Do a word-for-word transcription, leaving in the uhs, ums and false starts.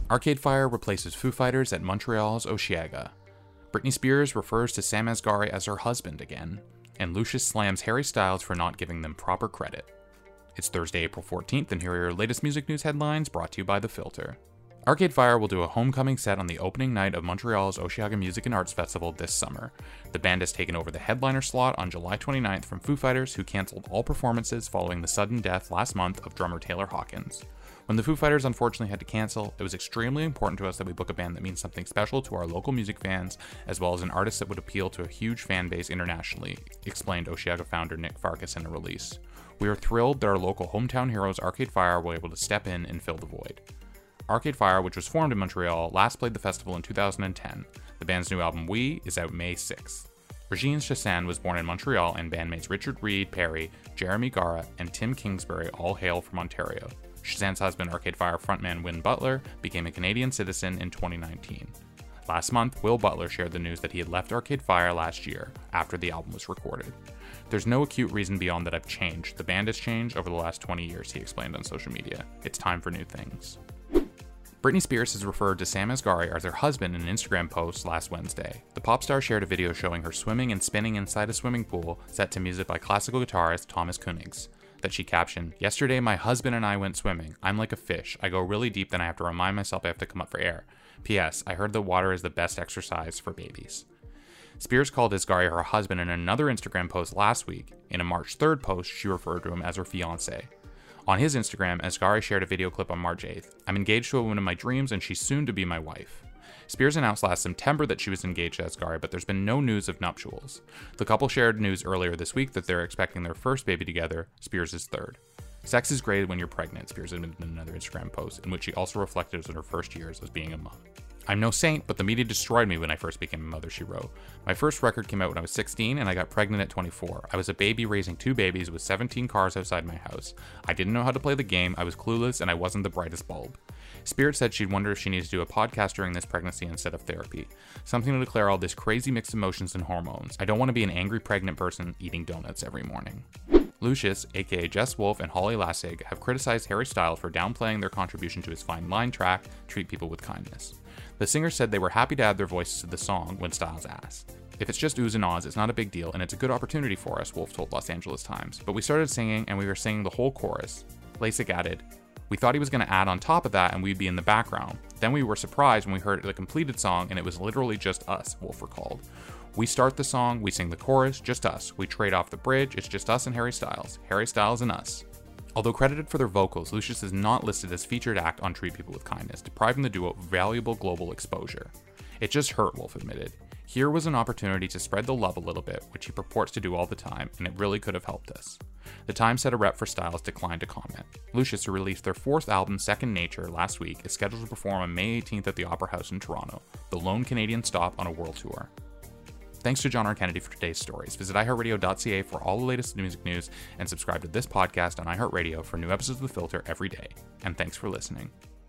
Arcade Fire replaces Foo Fighters at Montreal's Osheaga. Britney Spears refers to Sam Asghari as her husband again, and Lucius slams Harry Styles for not giving them proper credit. It's Thursday, April fourteenth, and here are your latest music news headlines brought to you by The Filter. Arcade Fire will do a homecoming set on the opening night of Montreal's Osheaga Music and Arts Festival this summer. The band has taken over the headliner slot on July twenty-ninth from Foo Fighters, who cancelled all performances following the sudden death last month of drummer Taylor Hawkins. When the Foo Fighters unfortunately had to cancel, it was extremely important to us that we book a band that means something special to our local music fans, as well as an artist that would appeal to a huge fan base internationally, explained Osheaga founder Nick Farkas in a release. We are thrilled that our local hometown heroes Arcade Fire were able to step in and fill the void. Arcade Fire, which was formed in Montreal, last played the festival in two thousand ten. The band's new album, We, is out May sixth. Regine Chassagne was born in Montreal, and bandmates Richard Reed Perry, Jeremy Gara, and Tim Kingsbury all hail from Ontario. Chassaigne's husband, Arcade Fire frontman Win Butler, became a Canadian citizen in twenty nineteen. Last month, Will Butler shared the news that he had left Arcade Fire last year, after the album was recorded. There's no acute reason beyond that I've changed. The band has changed over the last twenty years, he explained on social media. It's time for new things. Britney Spears has referred to Sam Asghari as her husband in an Instagram post last Wednesday. The pop star shared a video showing her swimming and spinning inside a swimming pool set to music by classical guitarist Thomas Koenigs, that she captioned, "Yesterday my husband and I went swimming. I'm like a fish. I go really deep, then I have to remind myself I have to come up for air. P S. I heard the water is the best exercise for babies." Spears called Asghari her husband in another Instagram post last week. In a March third post, she referred to him as her fiancé. On his Instagram, Asghari shared a video clip on March eighth. "I'm engaged to a woman of my dreams, and she's soon to be my wife." Spears announced last September that she was engaged to Asghari, but there's been no news of nuptials. The couple shared news earlier this week that they're expecting their first baby together, Spears' third. "Sex is great when you're pregnant," Spears admitted in another Instagram post, in which she also reflected on her first years as being a mom. "I'm no saint, but the media destroyed me when I first became a mother," she wrote. "My first record came out when I was sixteen, and I got pregnant at twenty-four. I was a baby raising two babies with seventeen cars outside my house. I didn't know how to play the game, I was clueless, and I wasn't the brightest bulb." Spears said she'd wonder if she needs to do a podcast during this pregnancy instead of therapy. "Something to declare all this crazy mixed emotions and hormones. I don't want to be an angry pregnant person eating donuts every morning." Lucius, aka Jess Wolf, and Holly Lassig have criticized Harry Styles for downplaying their contribution to his Fine Line track, Treat People with Kindness. The singer said they were happy to add their voices to the song when Styles asked. "If it's just oohs and ahs, it's not a big deal, and it's a good opportunity for us," Wolf told Los Angeles Times. "But we started singing, and we were singing the whole chorus." Lassig added, "We thought he was going to add on top of that, and we'd be in the background. Then we were surprised when we heard the completed song, and it was literally just us," Wolf recalled. "We start the song, we sing the chorus, just us. We trade off the bridge, it's just us and Harry Styles. Harry Styles and us." Although credited for their vocals, Lucius is not listed as featured act on Treat People with Kindness, depriving the duo of valuable global exposure. "It just hurt," Wolf admitted. "Here was an opportunity to spread the love a little bit, which he purports to do all the time, and it really could have helped us." The Times said a rep for Styles declined to comment. Lucius, who released their fourth album, Second Nature, last week, is scheduled to perform on May eighteenth at the Opera House in Toronto, the lone Canadian stop on a world tour. Thanks to John R. Kennedy for today's stories. Visit i heart radio dot c a for all the latest music news, and subscribe to this podcast on iHeartRadio for new episodes of The Filter every day. And thanks for listening.